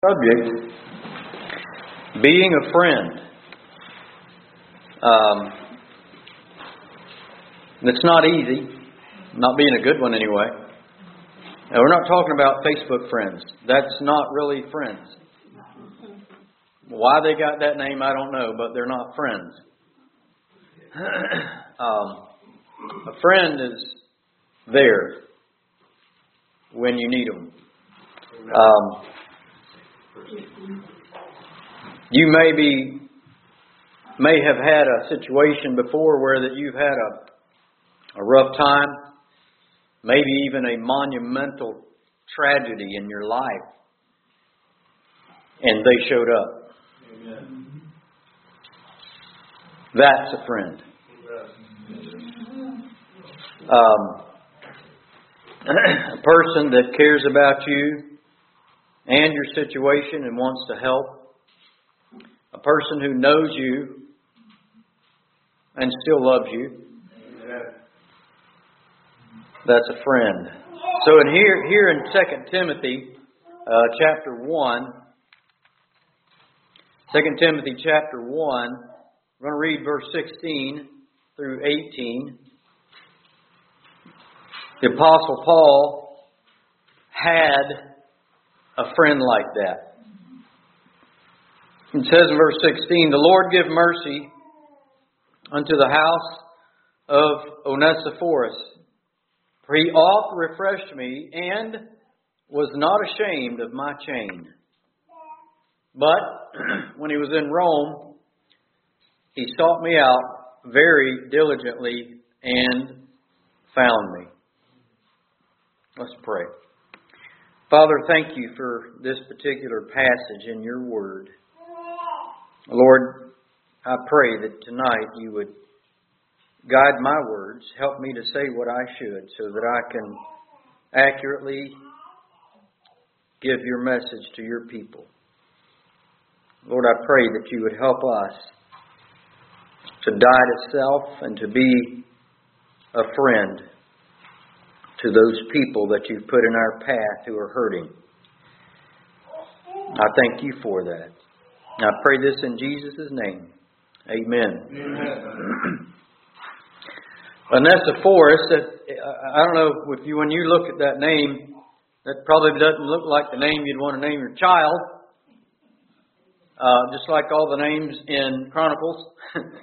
Subject, being a friend. It's not easy, not being a good one anyway. Now, we're not talking about Facebook friends. That's not really friends. Why they got that name, I don't know, but they're not friends. A friend is there when you need them. You may have had a situation before where that you've had a rough time, maybe even a monumental tragedy in your life, and they showed up. Amen. That's a friend. A person that cares about you and your situation and wants to help. A person who knows you and still loves you. That's a friend. So here in 2 Timothy chapter 1, 2 Timothy chapter 1, we're going to read verse 16 through 18. The Apostle Paul had a friend like that. It says in verse 16, "The Lord give mercy unto the house of Onesiphorus, for he oft refreshed me, and was not ashamed of my chain. But when he was in Rome, he sought me out very diligently and found me." Let's pray. Father, thank you for this particular passage in your word. Lord, I pray that tonight you would guide my words, help me to say what I should so that I can accurately give your message to your people. Lord, I pray that you would help us to die to self and to be a friend to those people that you've put in our path who are hurting. I thank you for that. And I pray this in Jesus' name. Amen. Amen. Onesiphorus, I don't know if you, when you look at that name, that probably doesn't look like the name you'd want to name your child. Just like all the names in Chronicles.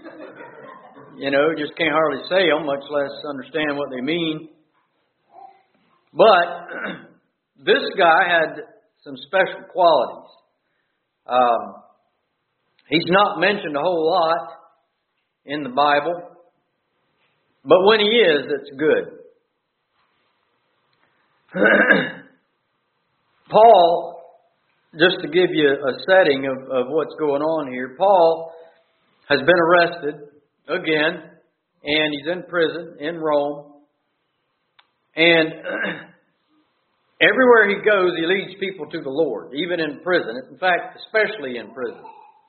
Just can't hardly say them, much less understand what they mean. But this guy had some special qualities. He's not mentioned a whole lot in the Bible, but when he is, it's good. Paul, just to give you a setting of what's going on here, Paul has been arrested again, and he's in prison in Rome. And everywhere he goes, he leads people to the Lord, even in prison. In fact, especially in prison.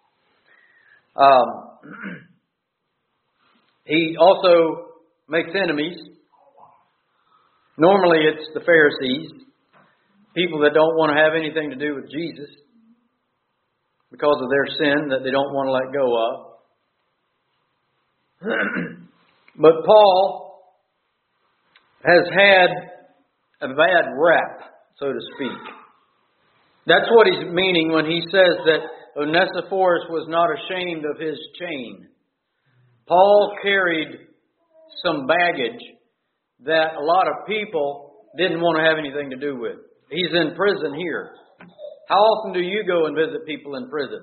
He also makes enemies. Normally it's the Pharisees, people that don't want to have anything to do with Jesus because of their sin that they don't want to let go of. But Paul has had a bad rap, so to speak. That's what he's meaning when he says that Onesiphorus was not ashamed of his chain. Paul carried some baggage that a lot of people didn't want to have anything to do with. He's in prison here. How often do you go and visit people in prison?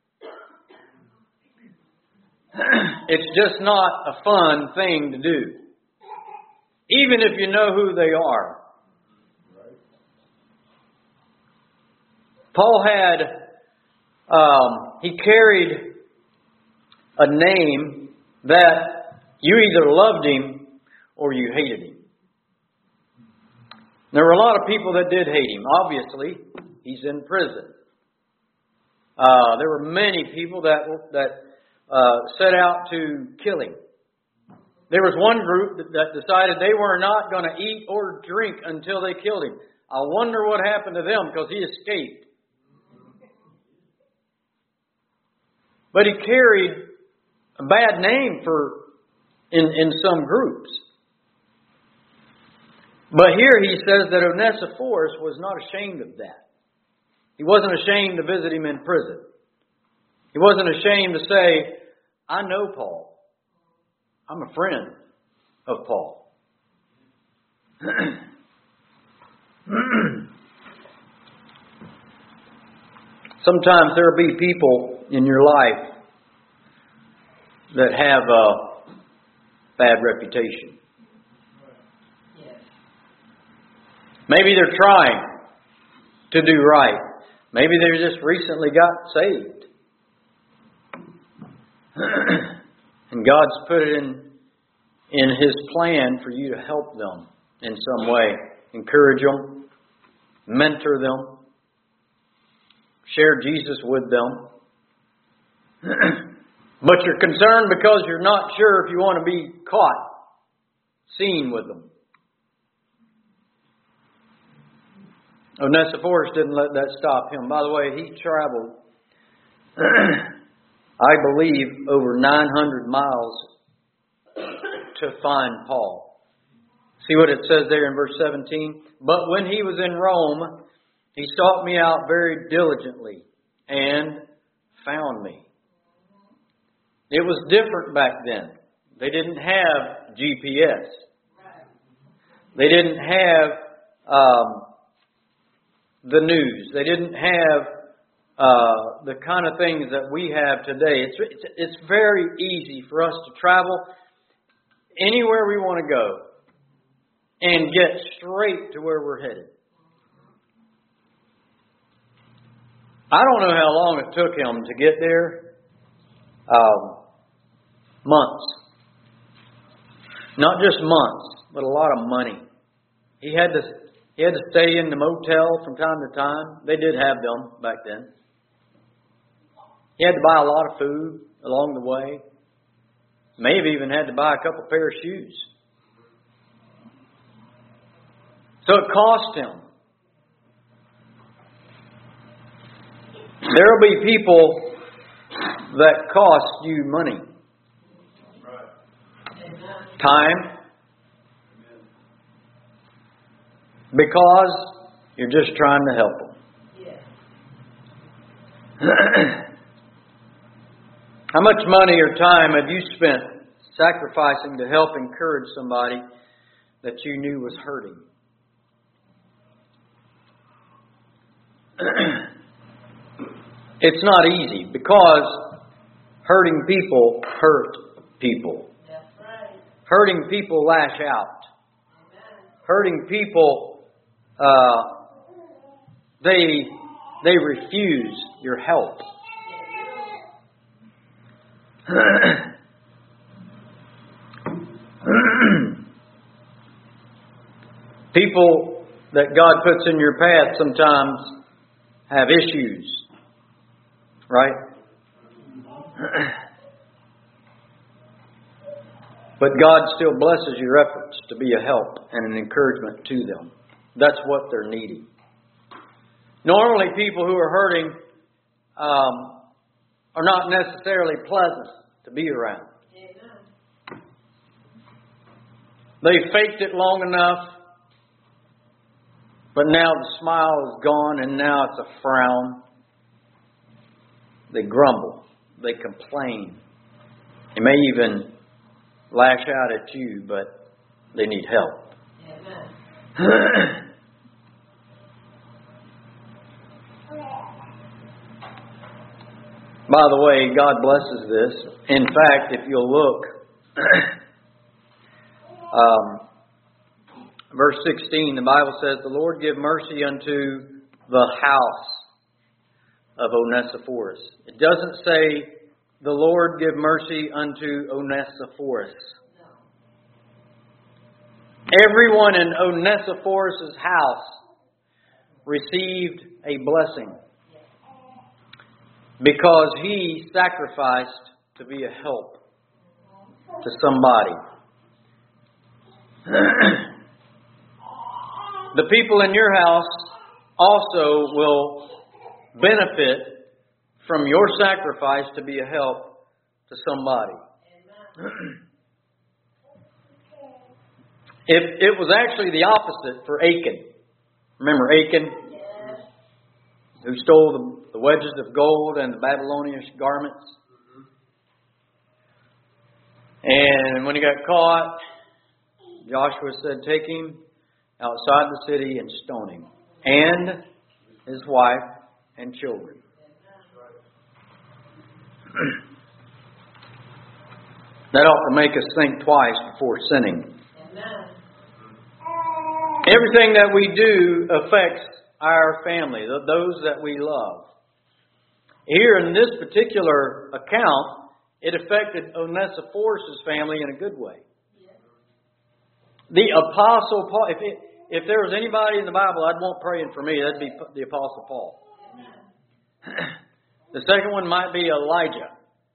It's just not a fun thing to do, even if you know who they are. Paul he carried a name that you either loved him or you hated him. There were a lot of people that did hate him. Obviously, he's in prison. There were many people that set out to kill him. There was one group that decided they were not going to eat or drink until they killed him. I wonder what happened to them, because he escaped. But he carried a bad name in some groups. But here he says that Onesiphorus was not ashamed of that. He wasn't ashamed to visit him in prison. He wasn't ashamed to say, I know Paul. I'm a friend of Paul. Sometimes there will be people in your life that have a bad reputation. Maybe they're trying to do right. Maybe they just recently got saved. And God's put it in His plan for you to help them in some way. Encourage them. Mentor them. Share Jesus with them. But you're concerned because you're not sure if you want to be caught seen with them. Onesiphorus didn't let that stop him. By the way, he traveled, I believe, over 900 miles to find Paul. See what it says there in verse 17? But when he was in Rome, he sought me out very diligently and found me. It was different back then. They didn't have GPS. They didn't have the news. They didn't have the kind of things that we have today. It's very easy for us to travel anywhere we want to go and get straight to where we're headed. I don't know how long it took him to get there. Months. Not just months, but a lot of money. He had to stay in the motel from time to time. They did have them back then. He had to buy a lot of food along the way. Maybe even had to buy a couple pair of shoes. So it cost him. There will be people that cost you money. Time. Because you're just trying to help them. How much money or time have you spent sacrificing to help encourage somebody that you knew was hurting? It's not easy because hurting people hurt people. That's right. Hurting people lash out. Amen. Hurting people, they refuse your help. People that God puts in your path sometimes have issues. Right? But God still blesses your efforts to be a help and an encouragement to them. That's what they're needing. Normally, people who are hurting are not necessarily pleasant to be around. They faked it long enough, but now the smile is gone and now it's a frown. They grumble. They complain. They may even lash out at you, but they need help. Amen. By the way, God blesses this. In fact, if you'll look, verse 16, the Bible says, the Lord give mercy unto the house of Onesiphorus. It doesn't say, the Lord give mercy unto Onesiphorus. Everyone in Onesiphorus' house received a blessing because he sacrificed to be a help to somebody. The people in your house also will benefit from your sacrifice to be a help to somebody. It was actually the opposite for Achan. Remember Achan? Yes. Who stole the wedges of gold and the Babylonian garments? And when he got caught, Joshua said, take him outside the city and stone him. And his wife and children. That ought to make us think twice before sinning. Everything that we do affects our family, those that we love. Here in this particular account, it affected Onesiphorus' family in a good way. The Apostle Paul, if there was anybody in the Bible I'd want praying for me, that'd be the Apostle Paul. The second one might be Elijah.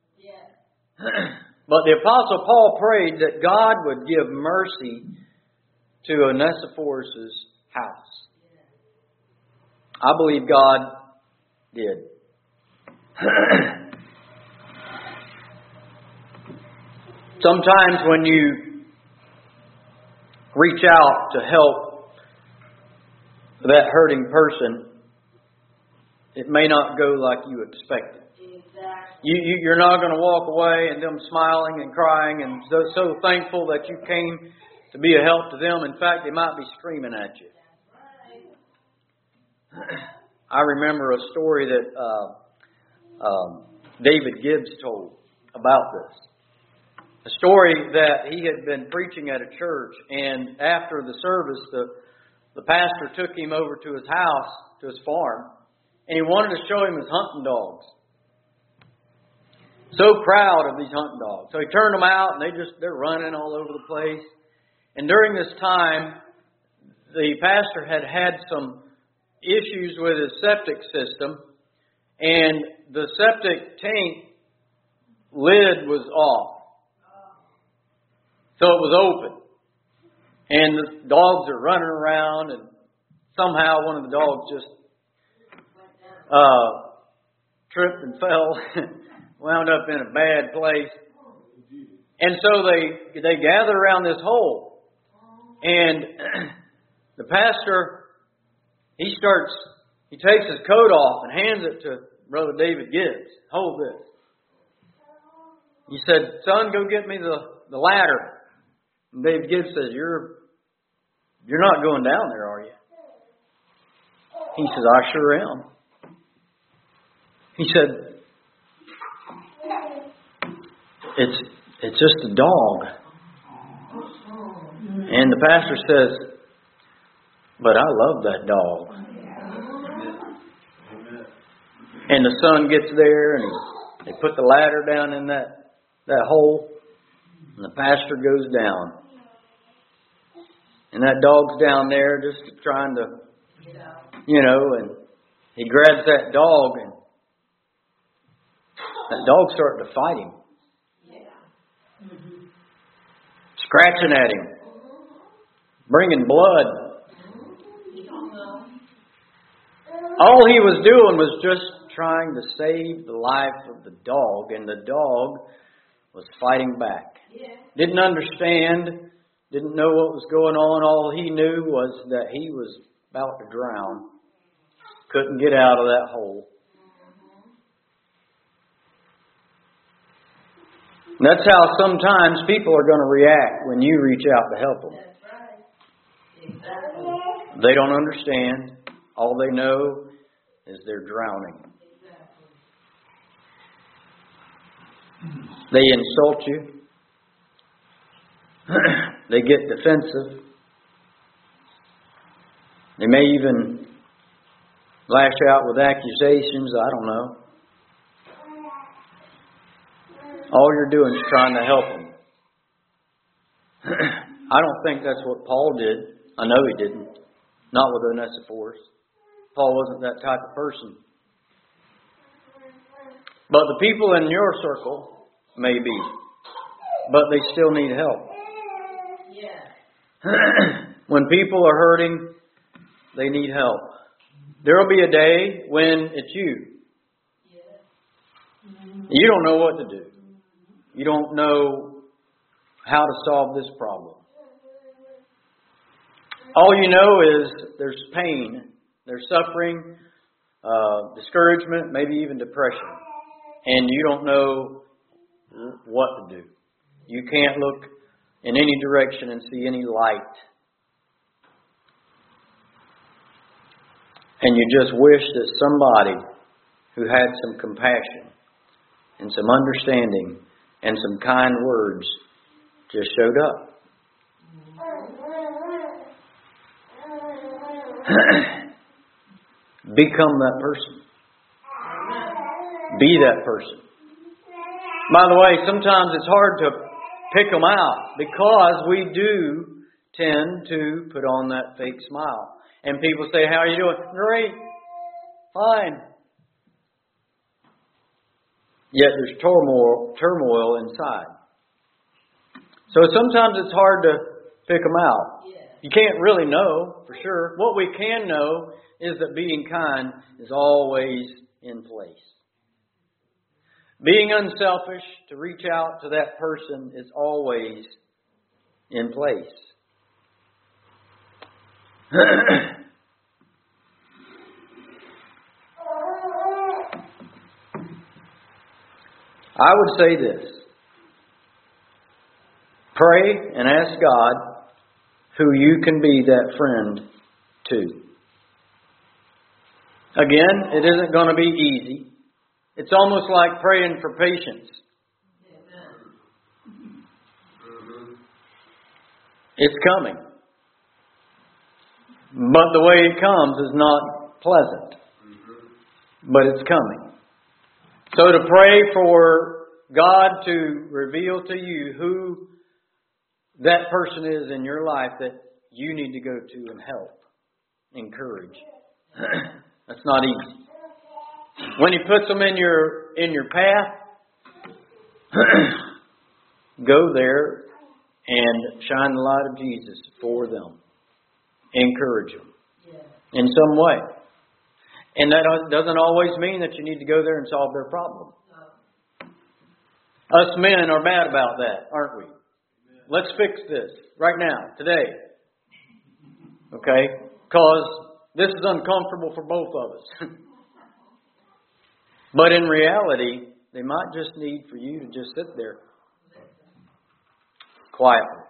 But the Apostle Paul prayed that God would give mercy to Onesiphorus' house. I believe God did. Sometimes when you reach out to help that hurting person, it may not go like you expected. You're not going to walk away and them smiling and crying and so thankful that you came to be a help to them. In fact, they might be screaming at you. I remember a story that David Gibbs told about this. A story that he had been preaching at a church, and after the service, the pastor took him over to his house, to his farm, and he wanted to show him his hunting dogs. So proud of these hunting dogs. So he turned them out, and they're running all over the place. And during this time, the pastor had some issues with his septic system, and the septic tank lid was off. So it was open. And the dogs are running around, and somehow one of the dogs just tripped and fell, wound up in a bad place. And so they gather around this hole. And the pastor, he takes his coat off and hands it to Brother David Gibbs. Hold this. He said, son, go get me the ladder. And David Gibbs says, you're not going down there, are you? He says, I sure am. He said, it's just a dog. And the pastor says, but I love that dog. And the son gets there and they put the ladder down in that hole. And the pastor goes down. And that dog's down there just trying to, and he grabs that dog and that dog's starting to fight him. Scratching at him. Bringing blood. All he was doing was just trying to save the life of the dog, and the dog was fighting back. Didn't understand, didn't know what was going on. All he knew was that he was about to drown. Couldn't get out of that hole. And that's how sometimes people are going to react when you reach out to help them. That's right. Exactly. They don't understand. All they know is they're drowning. They insult you. They get defensive. They may even lash out with accusations. I don't know. All you're doing is trying to help them. I don't think that's what Paul did. I know he didn't. Not with Onesiphorus. Paul wasn't that type of person. But the people in your circle may be. But they still need help. When people are hurting, they need help. There will be a day when it's you. You don't know what to do. You don't know how to solve this problem. All you know is there's pain, there's suffering, discouragement, maybe even depression. And you don't know what to do. You can't look in any direction and see any light. And you just wish that somebody who had some compassion and some understanding and some kind words just showed up. Become that person. Be that person. By the way, sometimes it's hard to pick them out because we do tend to put on that fake smile. And people say, how are you doing? Great. Fine. Yet there's turmoil inside. So sometimes it's hard to pick them out. You can't really know for sure. What we can know is that being kind is always in place. Being unselfish to reach out to that person is always in place. I would say this. Pray and ask God who you can be that friend to. Again, it isn't going to be easy. It's almost like praying for patience. It's coming. But the way it comes is not pleasant. But it's coming. So to pray for God to reveal to you who that person is in your life that you need to go to and help, encourage. That's not easy. When He puts them in your path, go there and shine the light of Jesus for them. Encourage them in some way. And that doesn't always mean that you need to go there and solve their problem. Us men are bad about that, aren't we? Let's fix this right now, today. Okay? Because this is uncomfortable for both of us. But in reality, they might just need for you to just sit there quietly.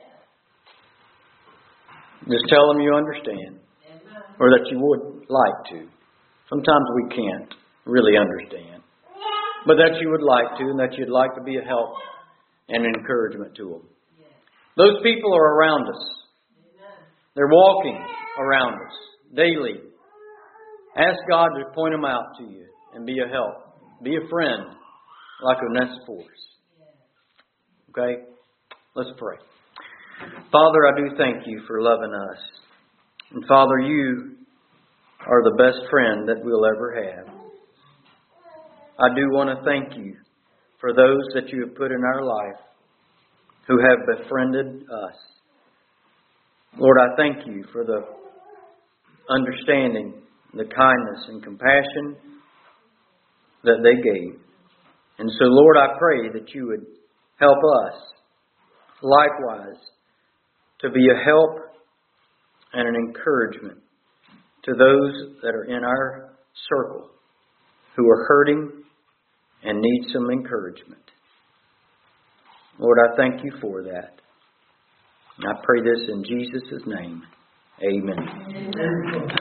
Just tell them you understand. Or that you would like to. Sometimes we can't really understand. But that you would like to, and that you'd like to be a help and encouragement to them. Those people are around us. They're walking around us daily. Ask God to point them out to you and be a help. Be a friend like Onesiphorus. Okay? Let's pray. Father, I do thank you for loving us. And Father, you are the best friend that we'll ever have. I do want to thank you for those that you have put in our life who have befriended us. Lord, I thank you for the understanding, the kindness and compassion that they gave. And so, Lord, I pray that you would help us likewise to be a help and an encouragement to those that are in our circle who are hurting and need some encouragement. Lord, I thank you for that. I pray this in Jesus' name. Amen.